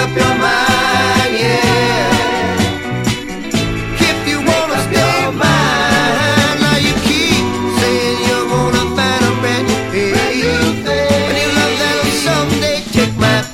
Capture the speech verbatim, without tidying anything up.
up your mind, yeah. If you wanna stay mine, now you keep saying you're gonna find a brand new face. When you love that'll someday take my